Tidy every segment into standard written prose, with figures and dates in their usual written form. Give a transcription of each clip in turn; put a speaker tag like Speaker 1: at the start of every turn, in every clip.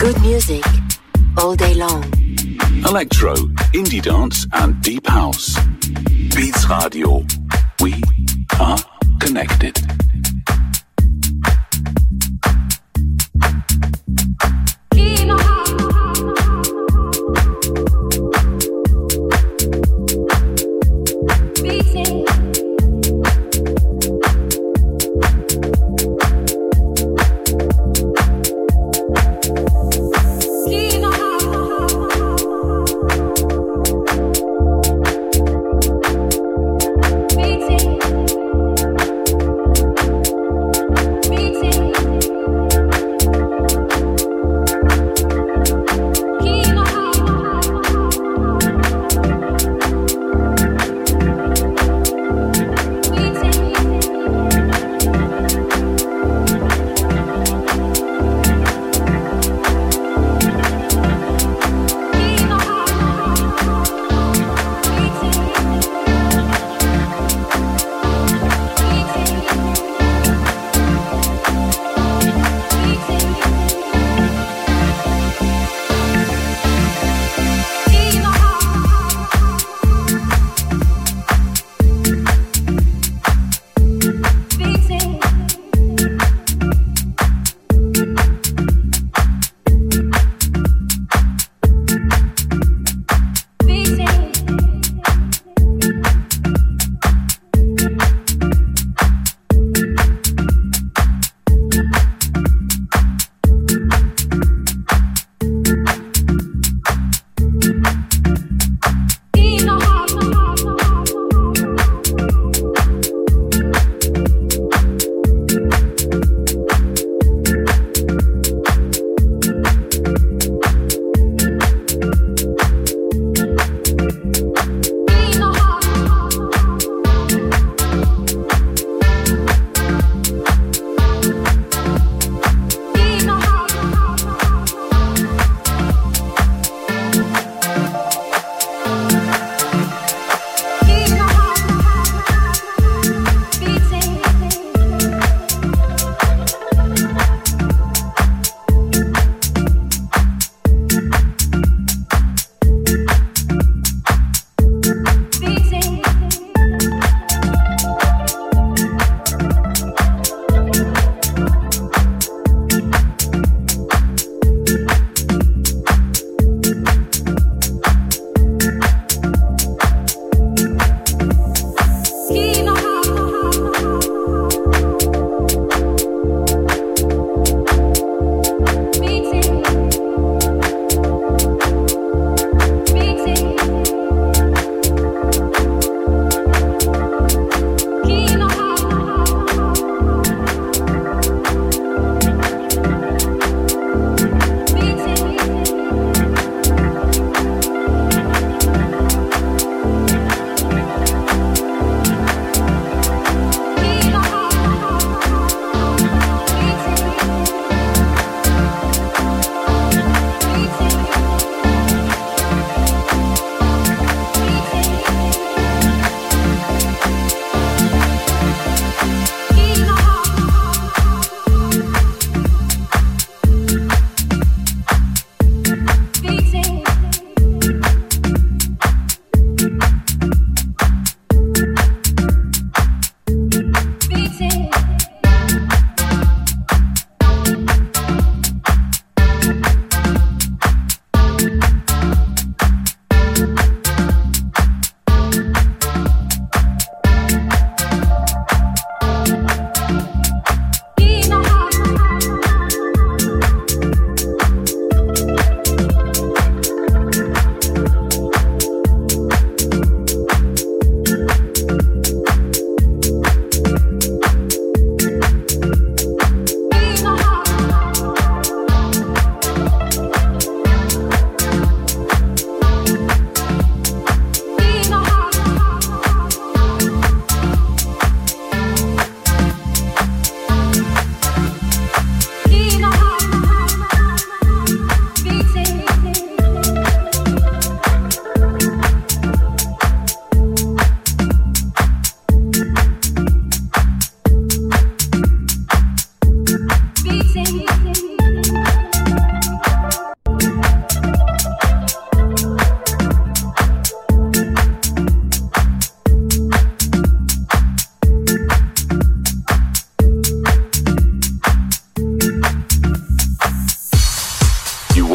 Speaker 1: Good music all day long.
Speaker 2: Electro, indie dance and deep house. Beats Radio. We are connected.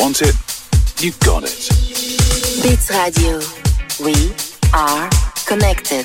Speaker 2: want it, you got it.
Speaker 1: Beats Radio. We are connected.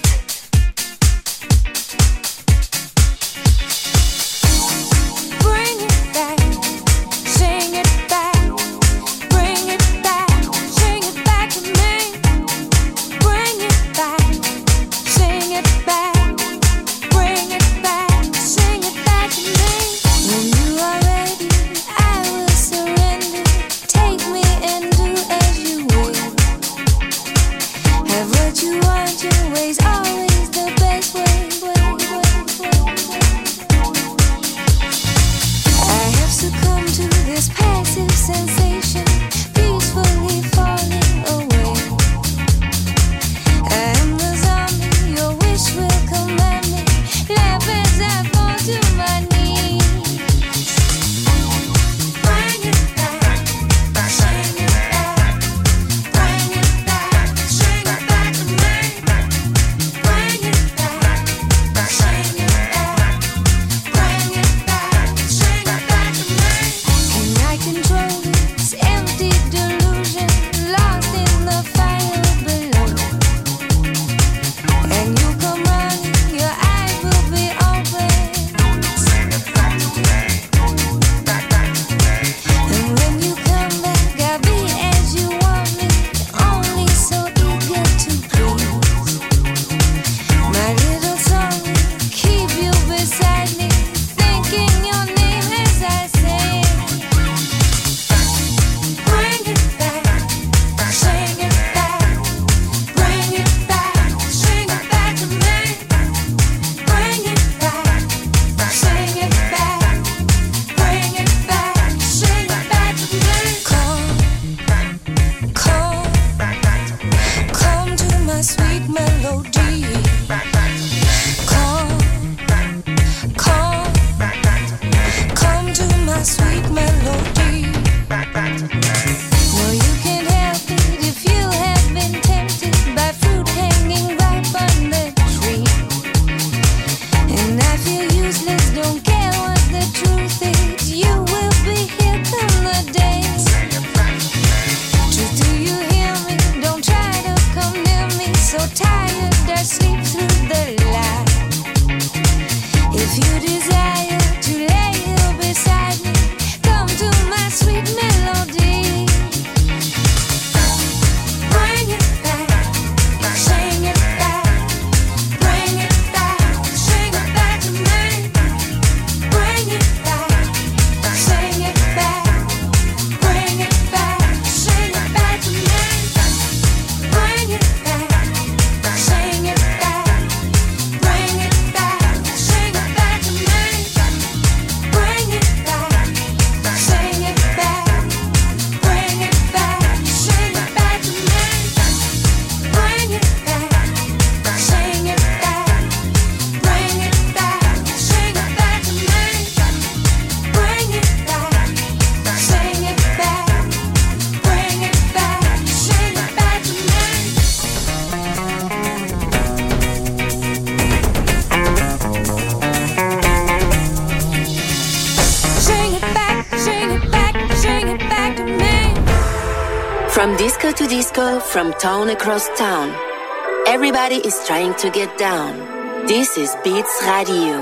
Speaker 1: From disco to disco, from town across town, everybody is trying to get down. This is Beats Radio.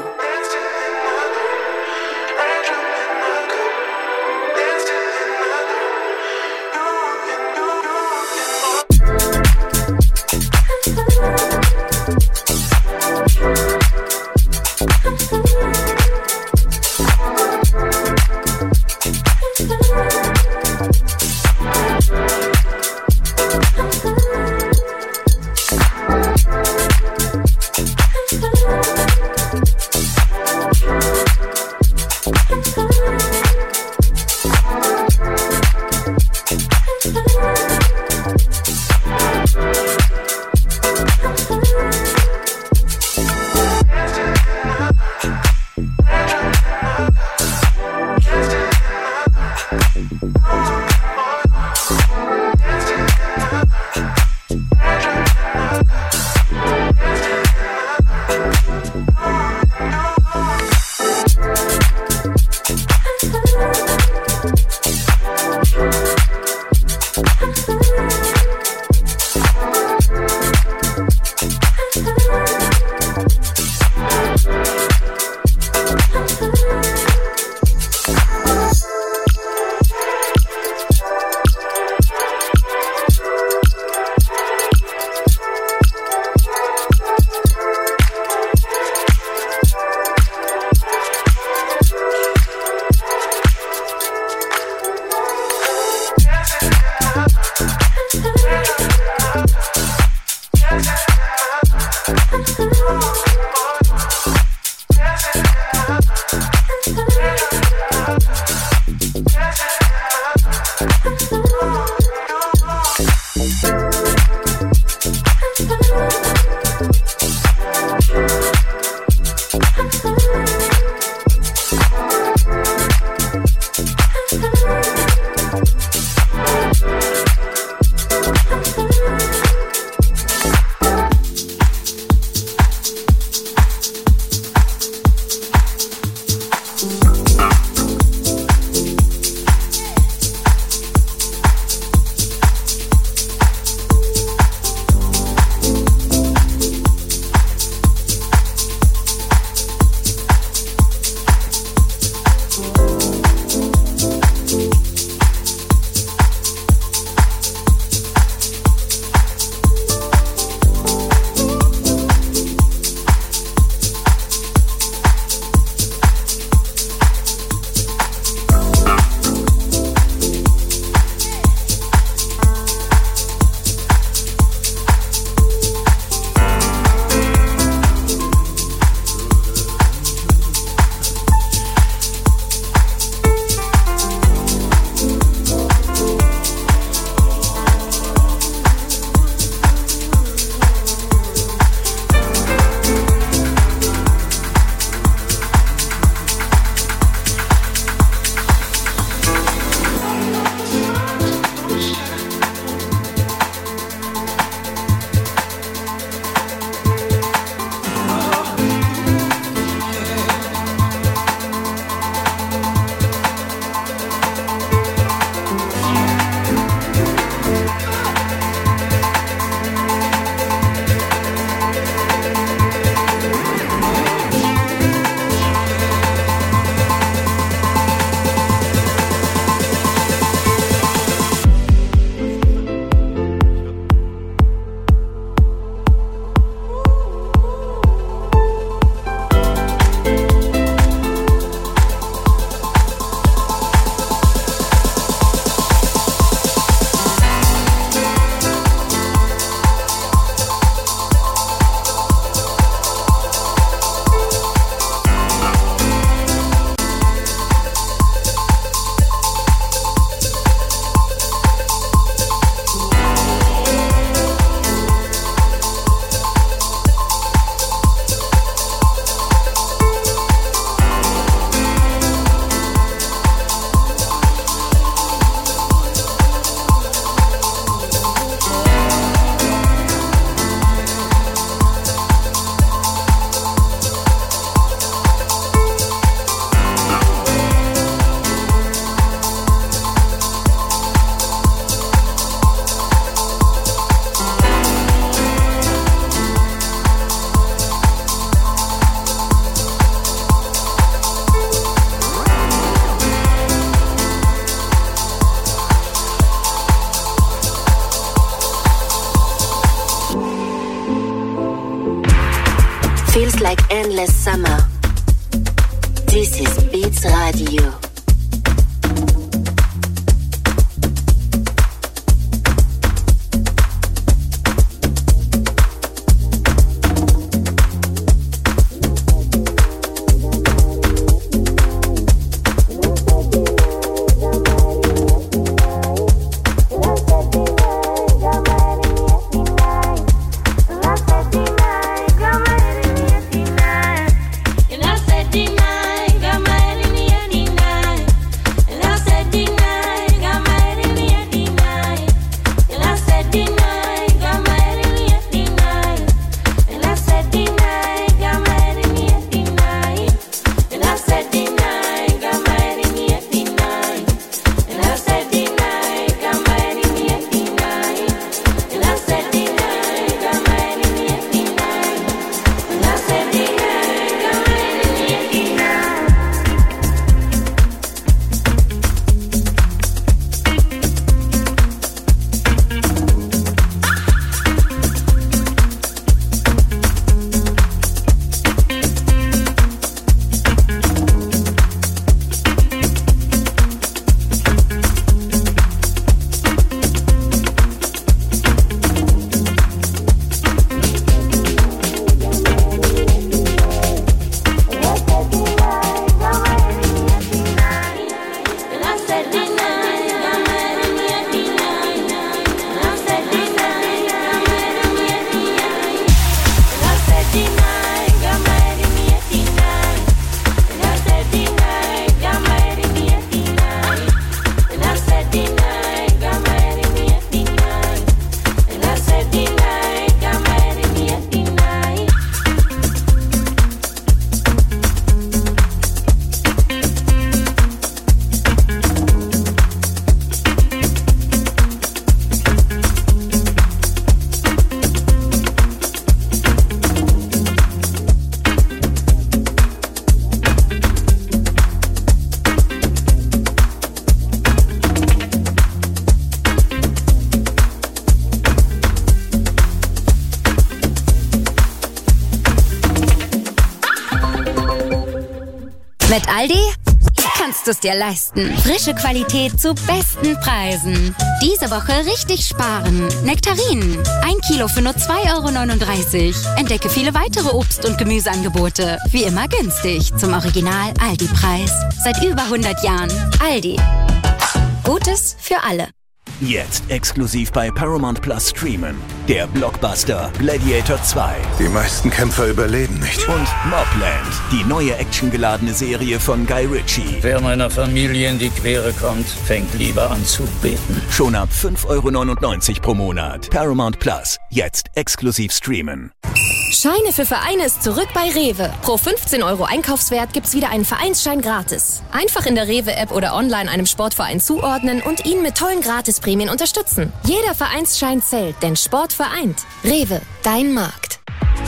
Speaker 3: Mit Aldi kannst du es dir leisten. Frische Qualität zu besten Preisen. Diese Woche richtig sparen. Nektarinen. 1 Kilo für nur 2,39 €. Entdecke viele weitere Obst- und Gemüseangebote. Wie immer günstig. Zum Original Aldi-Preis. Seit über 100 Jahren. Aldi. Gutes für alle.
Speaker 4: Jetzt exklusiv bei Paramount Plus streamen. Der Blockbuster Gladiator 2.
Speaker 5: Die meisten Kämpfer überleben nicht.
Speaker 4: Und Mobland, die neue actiongeladene Serie von Guy Ritchie.
Speaker 6: Wer meiner Familie in die Quere kommt, fängt lieber an zu beten.
Speaker 4: Schon ab 5,99 € pro Monat. Paramount Plus, jetzt exklusiv streamen.
Speaker 7: Scheine für Vereine ist zurück bei Rewe. Pro 15 € Einkaufswert gibt's wieder einen Vereinsschein gratis. Einfach in der Rewe-App oder online einem Sportverein zuordnen und ihn mit tollen Gratisprämien unterstützen. Jeder Vereinsschein zählt, denn Sport vereint. Rewe, dein Markt.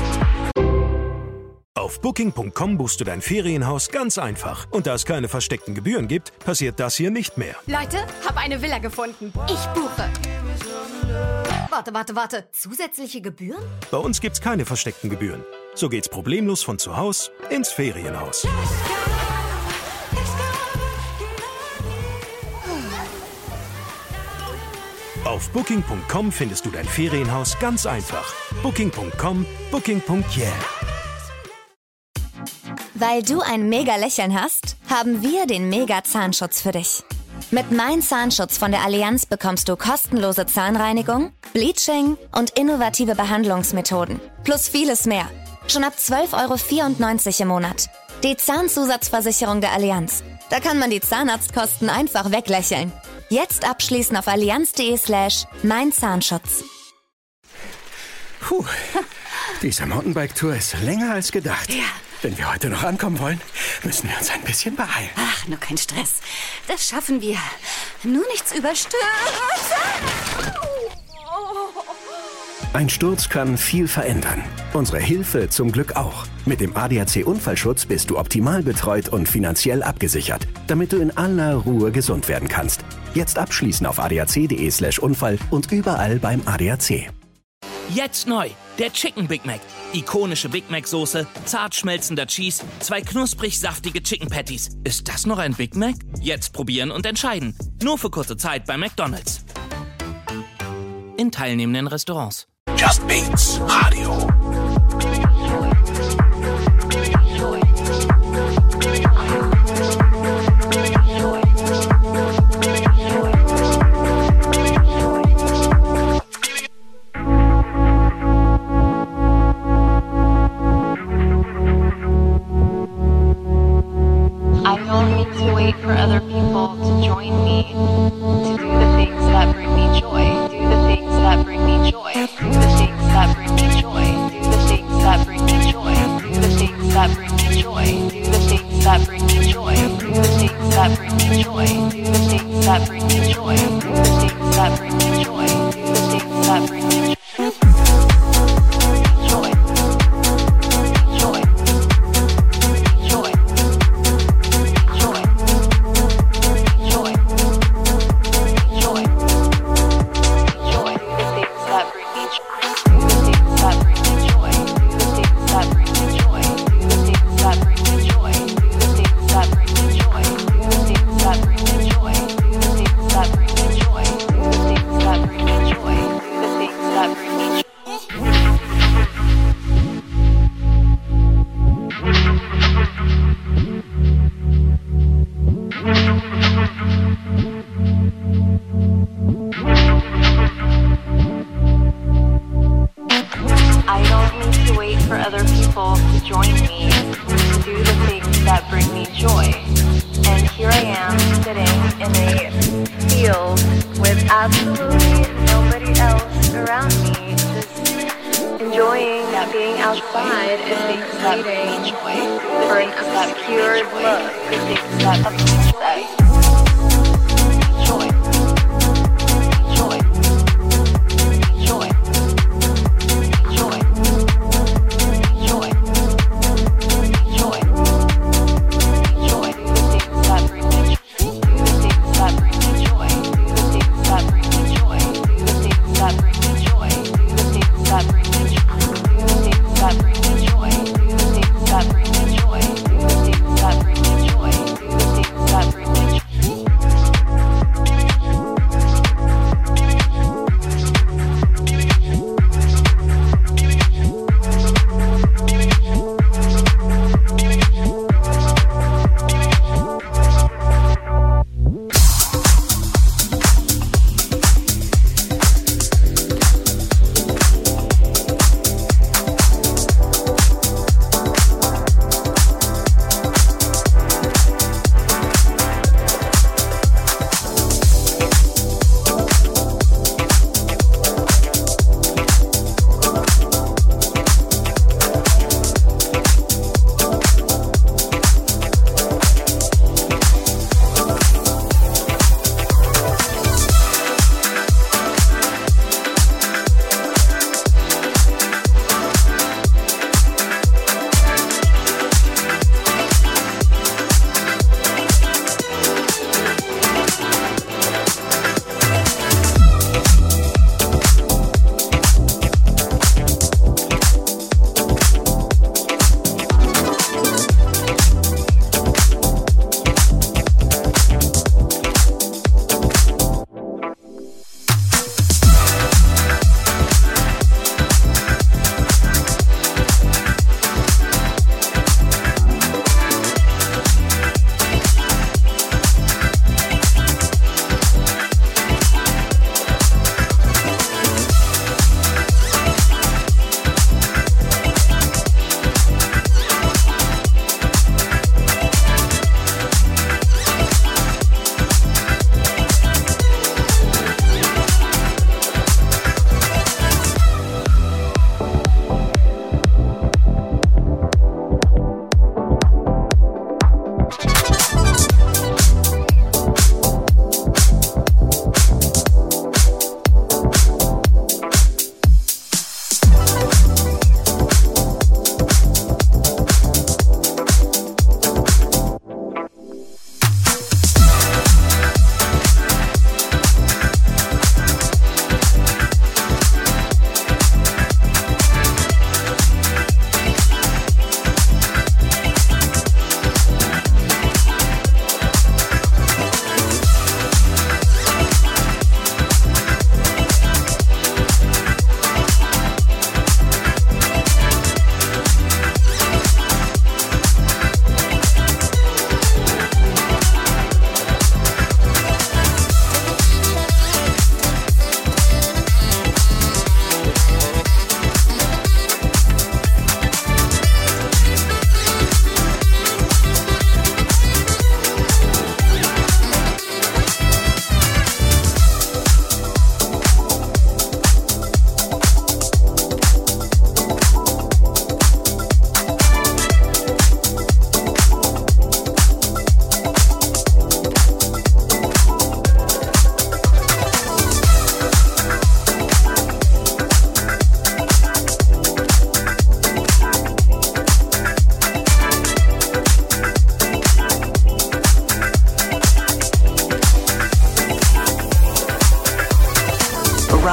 Speaker 8: Auf Booking.com buchst du dein Ferienhaus ganz einfach. Und da es keine versteckten Gebühren gibt, passiert das hier nicht mehr.
Speaker 9: Leute, hab eine Villa gefunden. Ich buche. Warte. Zusätzliche Gebühren?
Speaker 8: Bei uns gibt's keine versteckten Gebühren. So geht's problemlos von zu Hause ins Ferienhaus. Auf Booking.com findest du dein Ferienhaus ganz einfach. Booking.com, Booking.yeah.
Speaker 10: Weil du ein Mega-Lächeln hast, haben wir den Mega-Zahnschutz für dich. Mit Mein Zahnschutz von der Allianz bekommst du kostenlose Zahnreinigung, Bleaching und innovative Behandlungsmethoden. Plus vieles mehr. Schon ab 12,94 € im Monat. Die Zahnzusatzversicherung der Allianz. Da kann man die Zahnarztkosten einfach weglächeln. Jetzt abschließen auf allianz.de/meinzahnschutz.
Speaker 5: Puh, diese Mountainbike-Tour ist länger als gedacht.
Speaker 11: Ja.
Speaker 5: Wenn wir heute noch ankommen wollen, müssen wir uns ein bisschen beeilen.
Speaker 11: Ach, nur kein Stress. Das schaffen wir. Nur nichts überstürzen.
Speaker 5: Ein Sturz kann viel verändern. Unsere Hilfe zum Glück auch. Mit dem ADAC-Unfallschutz bist du optimal betreut und finanziell abgesichert, damit du in aller Ruhe gesund werden kannst. Jetzt abschließen auf adac.de/Unfall und überall beim ADAC.
Speaker 12: Jetzt neu, der Chicken Big Mac. Ikonische Big Mac Soße, zart schmelzender Cheese, 2 knusprig saftige Chicken Patties. Ist das noch ein Big Mac? Jetzt probieren und entscheiden. Nur für kurze Zeit bei McDonald's. In teilnehmenden Restaurants.
Speaker 2: Just Beats Radio.
Speaker 13: I don't need to wait for other people to join me to do the things that bring me joy. Do the things that bring me joy. Do the things that bring me joy. Do the things that bring me joy. Do the things that bring me joy. Do the things that bring me joy. Do the things that bring me joy. Do the things that bring me joy. Do the things that bring me joy. Do the things that bring me joy. That bring me joy.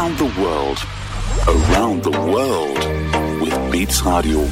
Speaker 2: around the world. Around the world with Beats Radio.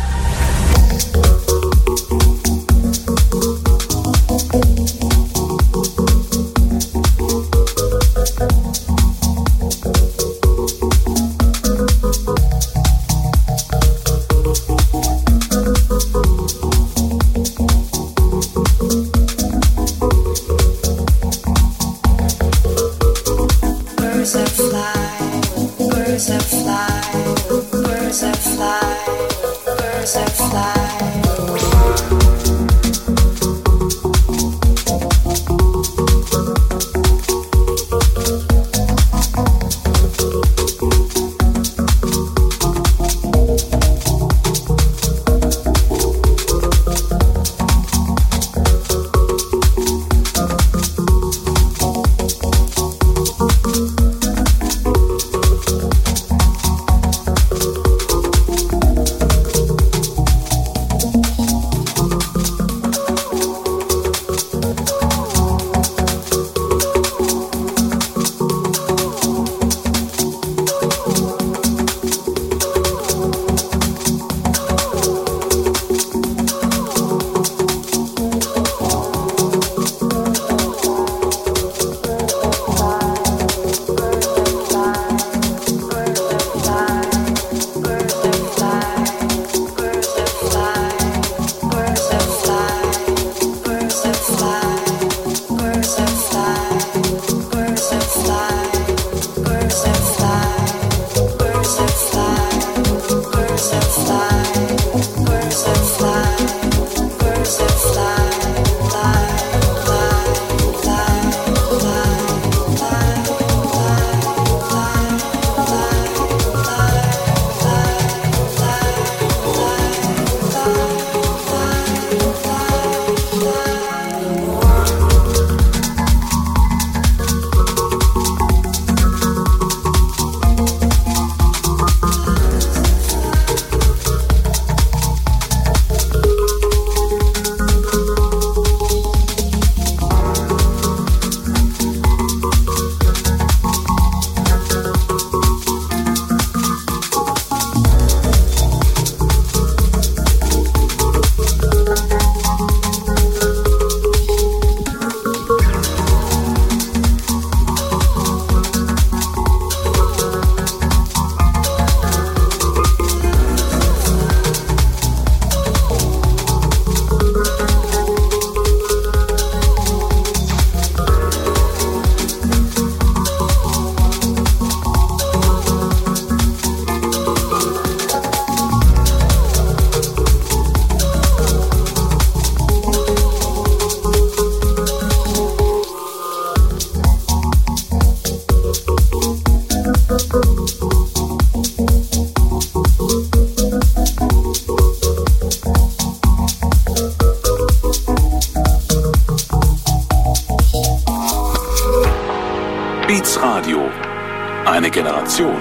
Speaker 2: Beats Radio. Eine Generation.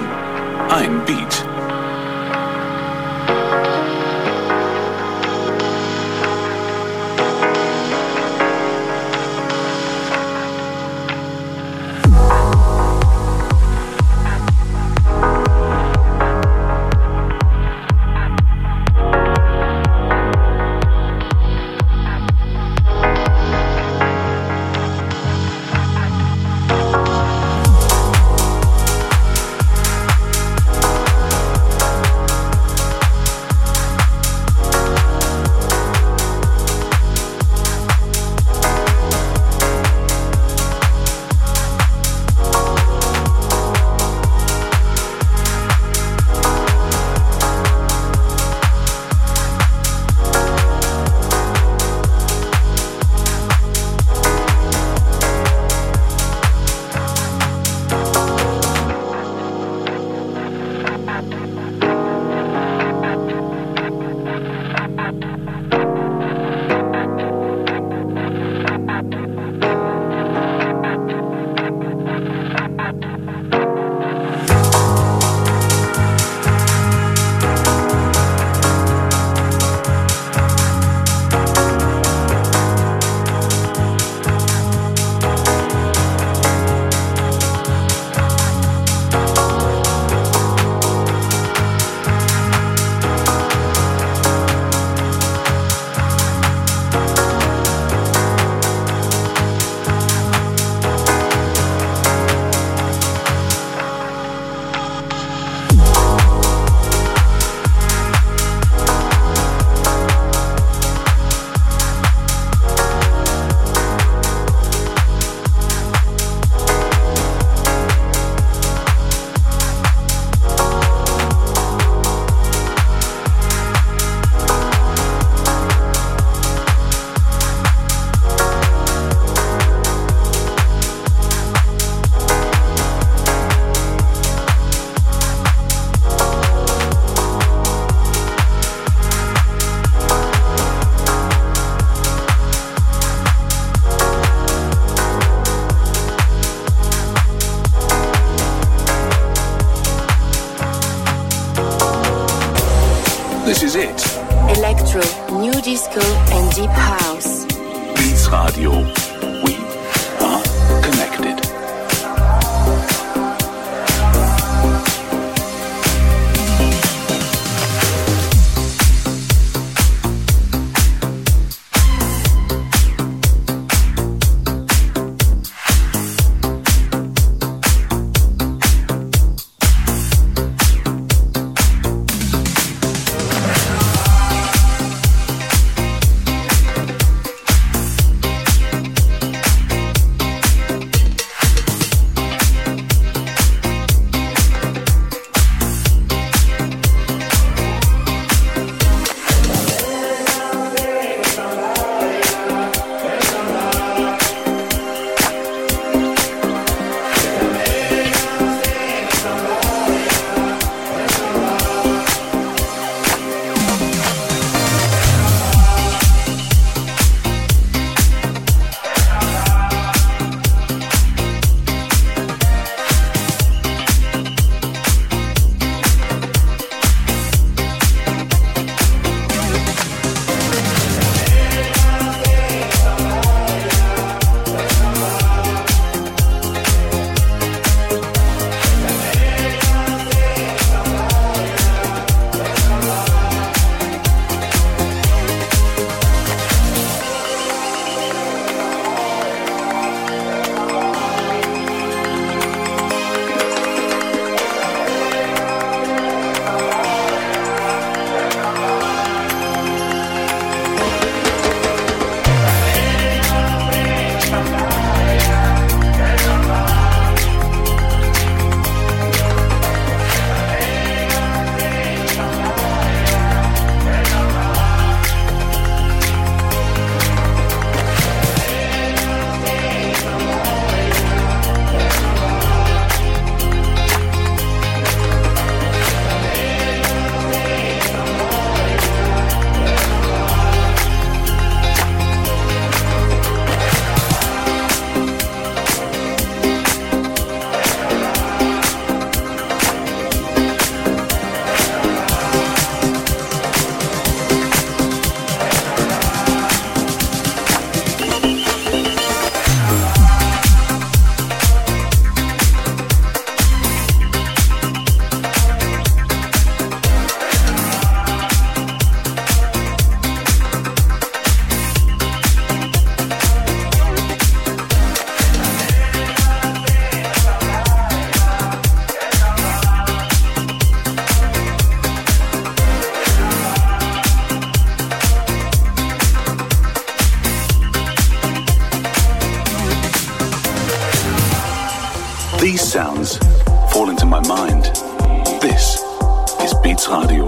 Speaker 2: Ein Beat. This is it.
Speaker 1: Electro, new disco and deep house.
Speaker 2: Beats Radio. We are connected. These sounds fall into my mind. This is Beats Radio.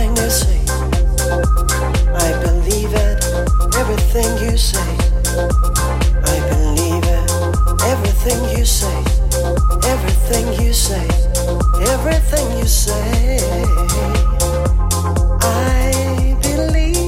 Speaker 14: everything you say. I believe it, everything you say. I believe it, everything you say. Everything you say, everything you say. I believe.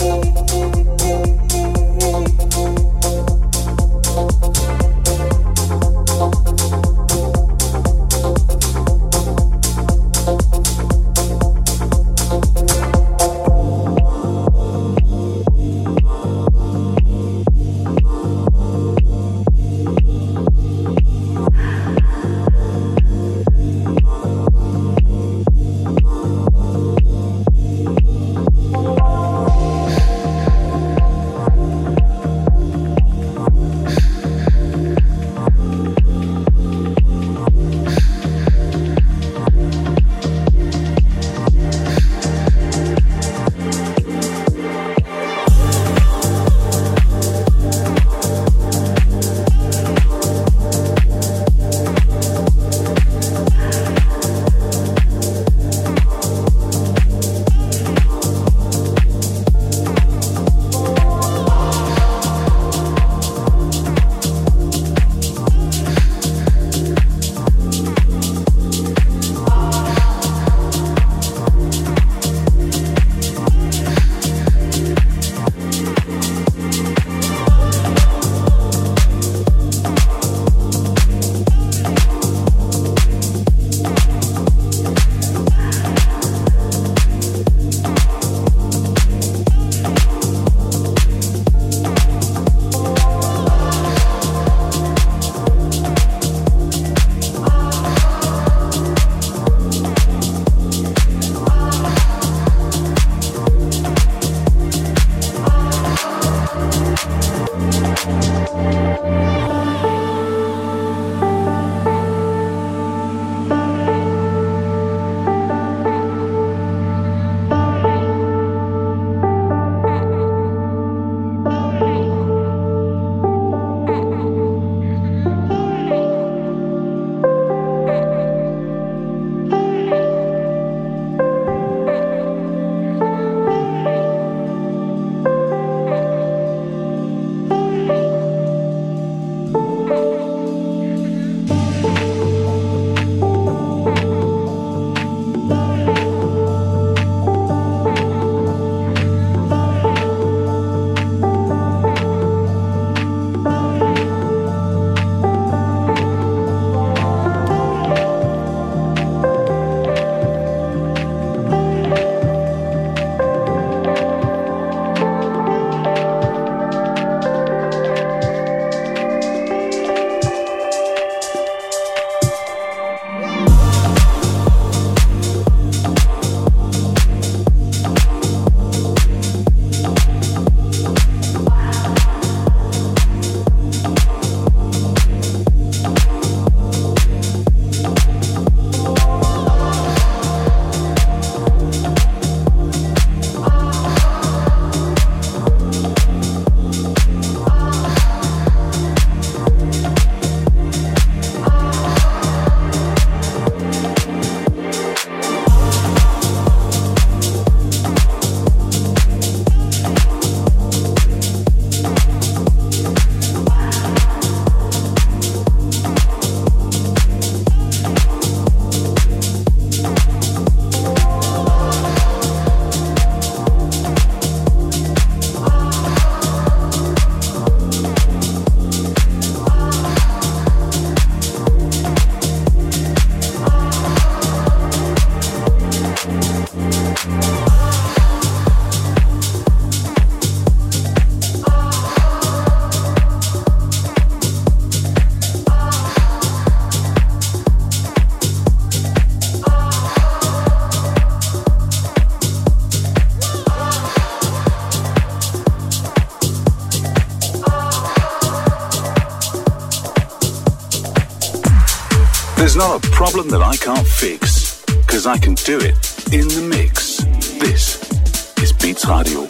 Speaker 2: There's not a problem that I can't fix, because I can do it in the mix. This is Beats Radio.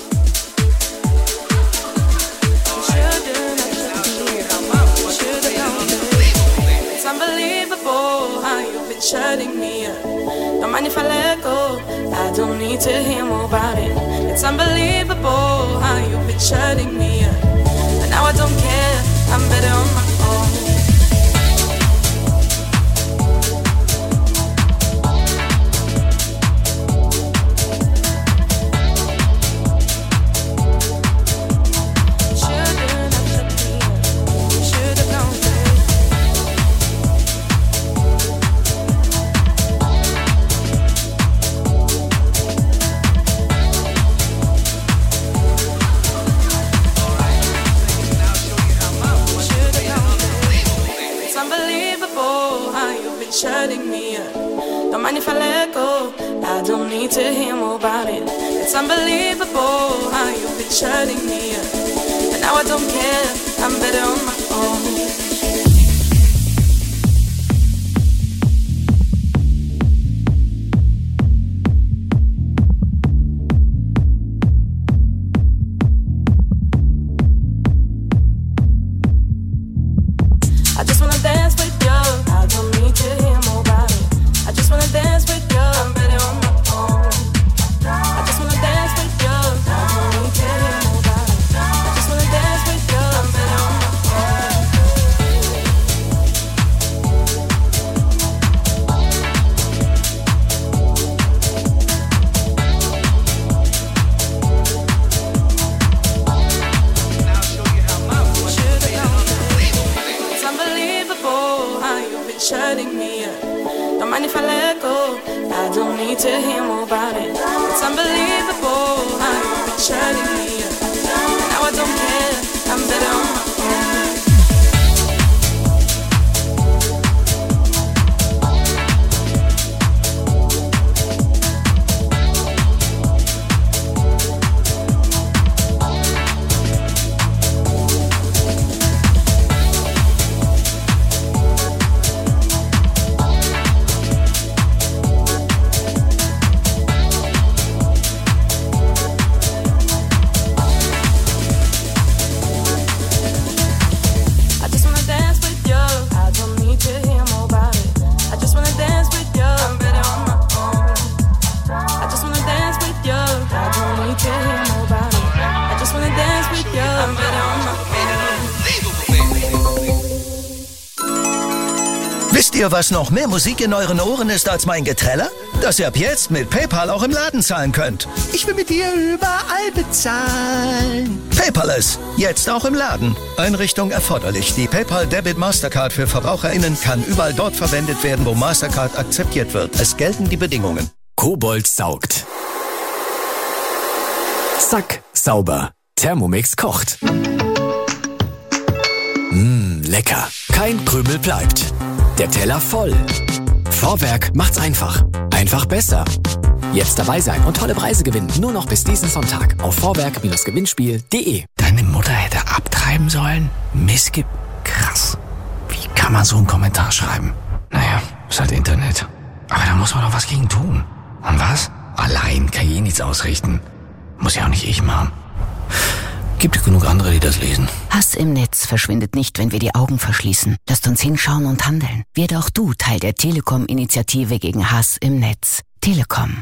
Speaker 15: It's unbelievable how you've been shutting me up. Don't mind if I let go, I don't need
Speaker 16: to hear more about it. It's unbelievable how you've been shutting me up, but now I don't care, I'm better on my own. Shutting me up. Don't mind if I let go, I don't need to hear more about it. It's unbelievable how you've been shutting me up, but now I don't care, I'm better on my own.
Speaker 17: Wisst ihr, was noch mehr Musik in euren Ohren ist als mein Geträller? Dass ihr ab jetzt mit PayPal auch im Laden zahlen könnt. Ich will mit dir überall bezahlen. Paperless, jetzt auch im Laden. Einrichtung erforderlich. Die PayPal Debit Mastercard für VerbraucherInnen kann überall dort verwendet werden, wo Mastercard akzeptiert wird. Es gelten die Bedingungen.
Speaker 18: Kobold saugt. Zack, sauber. Thermomix kocht. Lecker. Kein Krümel bleibt. Der Teller voll. Vorwerk macht's einfach. Einfach besser. Jetzt dabei sein und tolle Preise gewinnen. Nur noch bis diesen Sonntag auf vorwerk-gewinnspiel.de.
Speaker 19: Deine Mutter hätte abtreiben sollen? Missgib. Krass. Wie kann man so einen Kommentar schreiben? Naja, ist halt Internet. Aber da muss man doch was gegen tun. Und was? Allein kann ich nichts ausrichten. Muss ja auch nicht ich machen. Gibt genug andere, die das lesen.
Speaker 11: Hass im Netz verschwindet nicht, wenn wir die Augen verschließen. Lasst uns hinschauen und handeln. Werde auch du Teil der Telekom-Initiative gegen Hass im Netz. Telekom.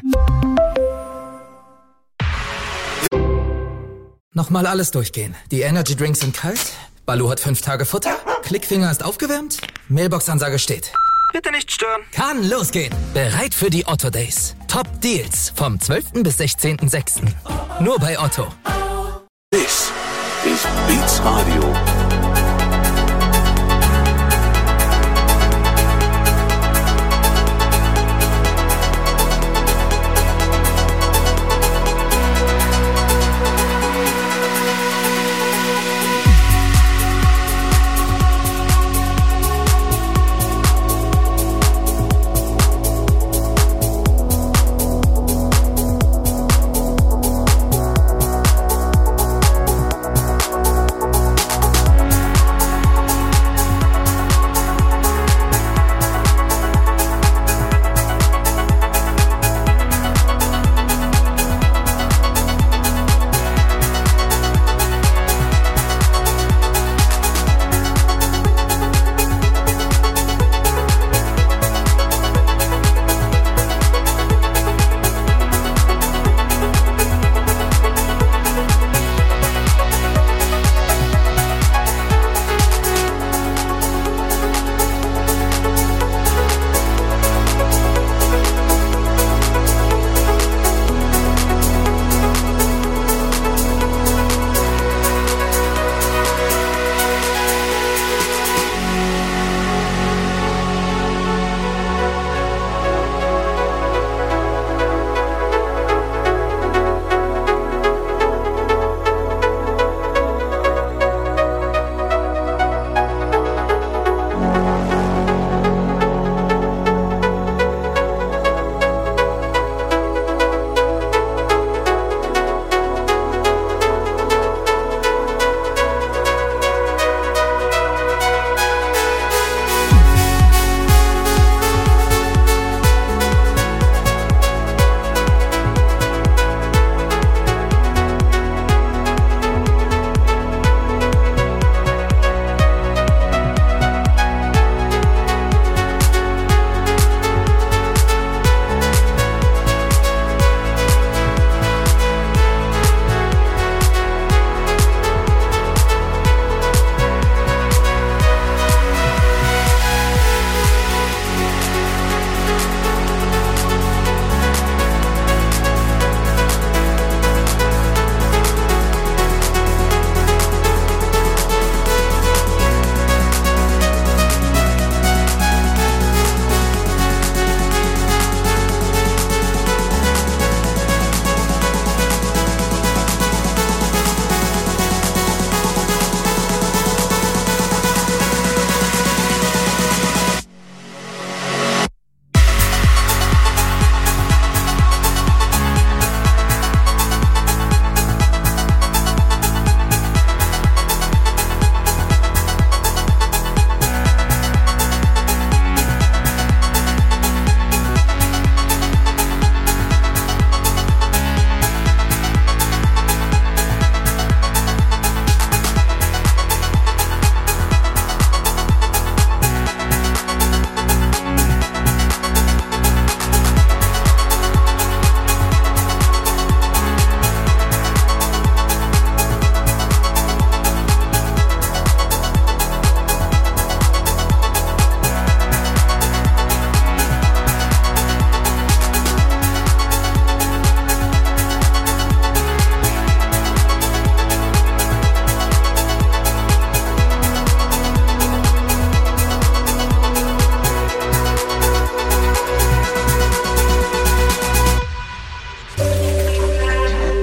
Speaker 20: Nochmal alles durchgehen. Die Energy Drinks sind kalt. Balu hat 5 Tage Futter. Klickfinger ist aufgewärmt. Mailbox-Ansage steht.
Speaker 21: Bitte nicht stören.
Speaker 20: Kann losgehen. Bereit für die Otto Days. Top Deals vom 12. bis 16.06. Nur bei Otto.
Speaker 2: This is Beats Radio.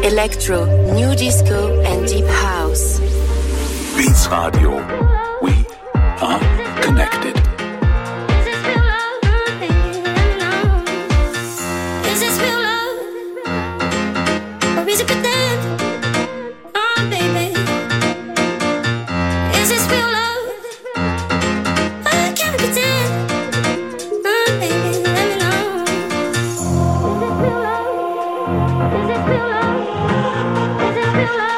Speaker 1: electro, new disco and deep house.
Speaker 2: Beats Radio. We are connected.
Speaker 21: Is this real love? Or is it pretend? Oh, baby. Is this real love? I can't pretend. Oh, baby, let me know. Is this real love? Is this real love?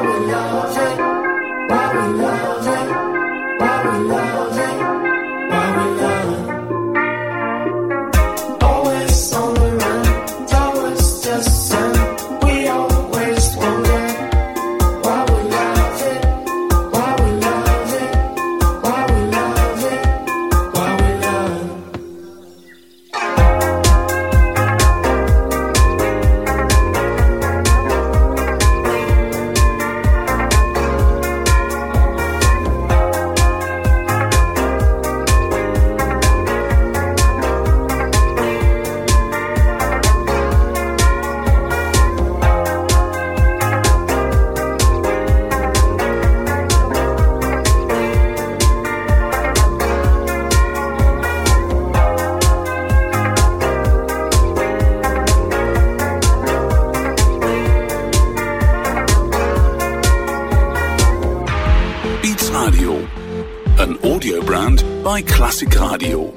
Speaker 2: Bei Klassik Radio.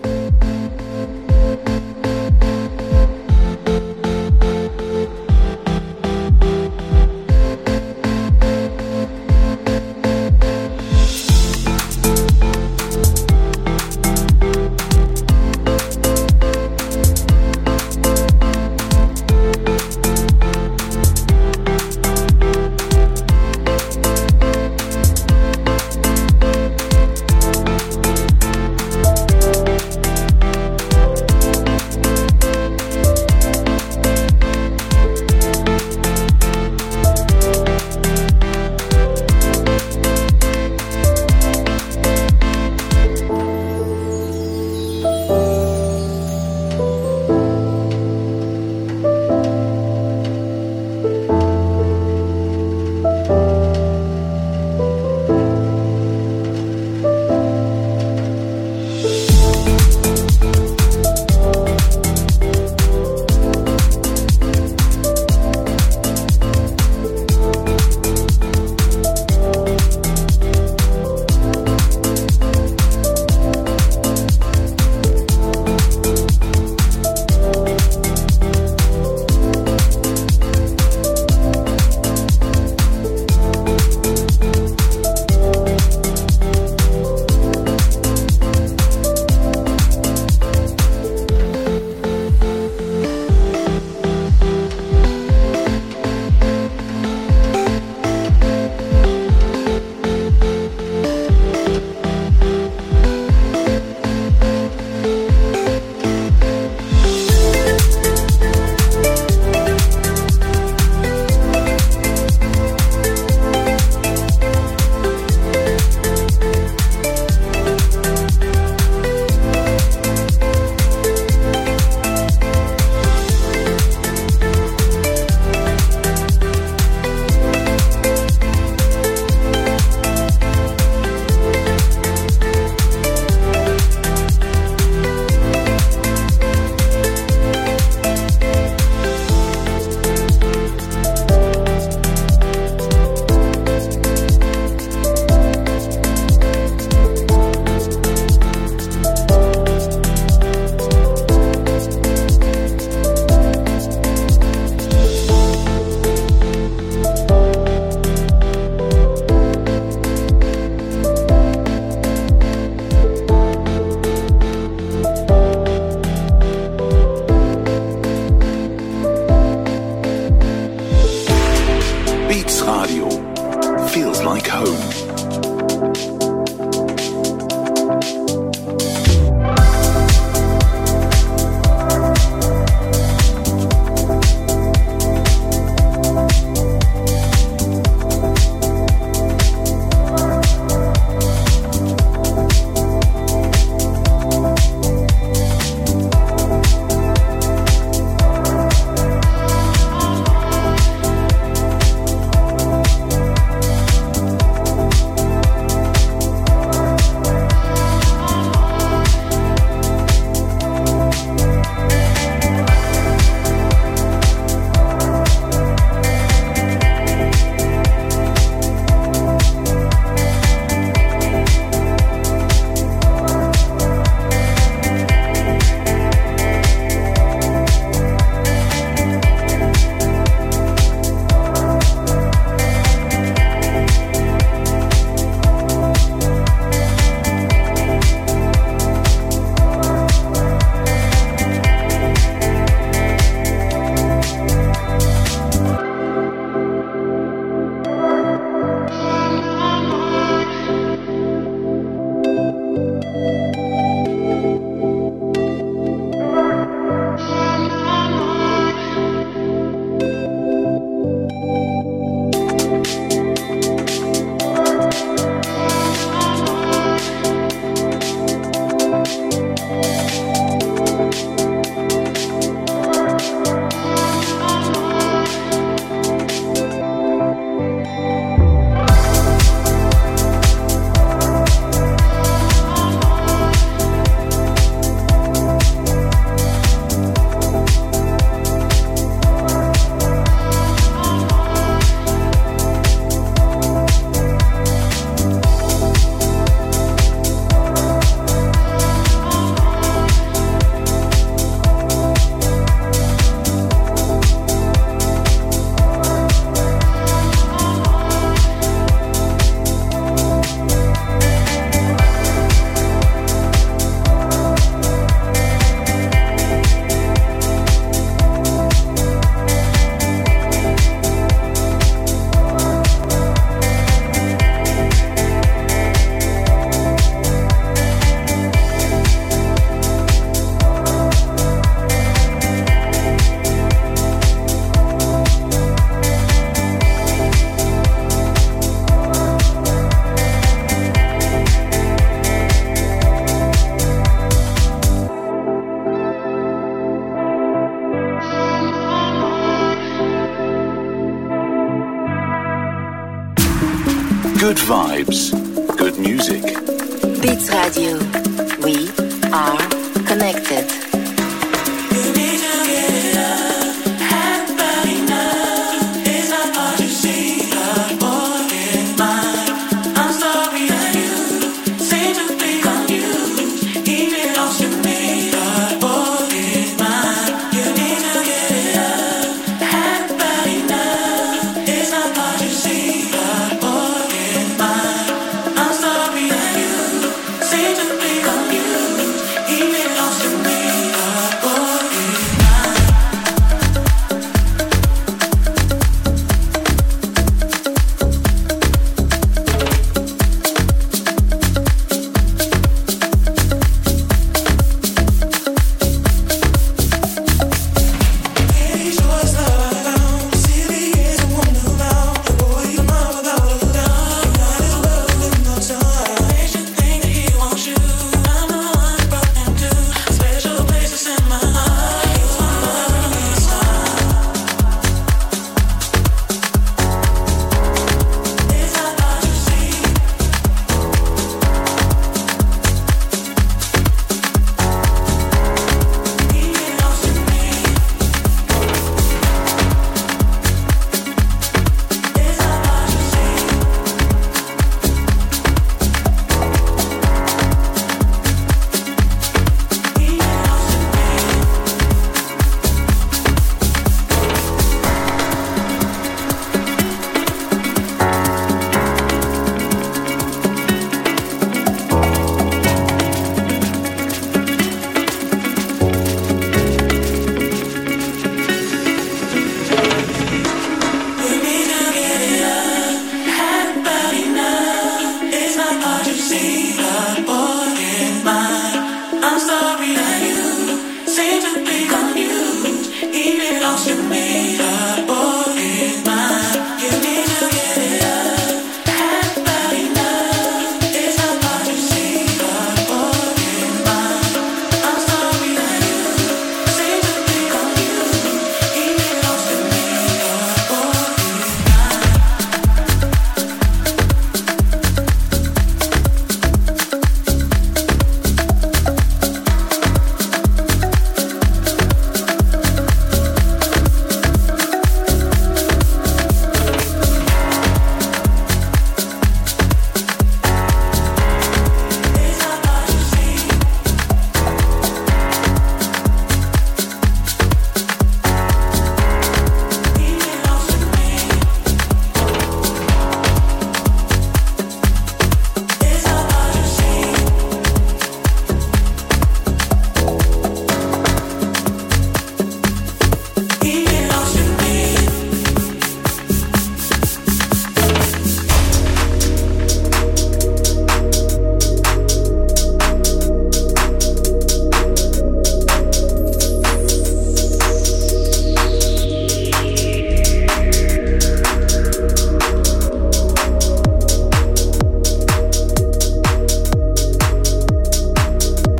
Speaker 2: Good vibes, good music.
Speaker 1: Beats Radio.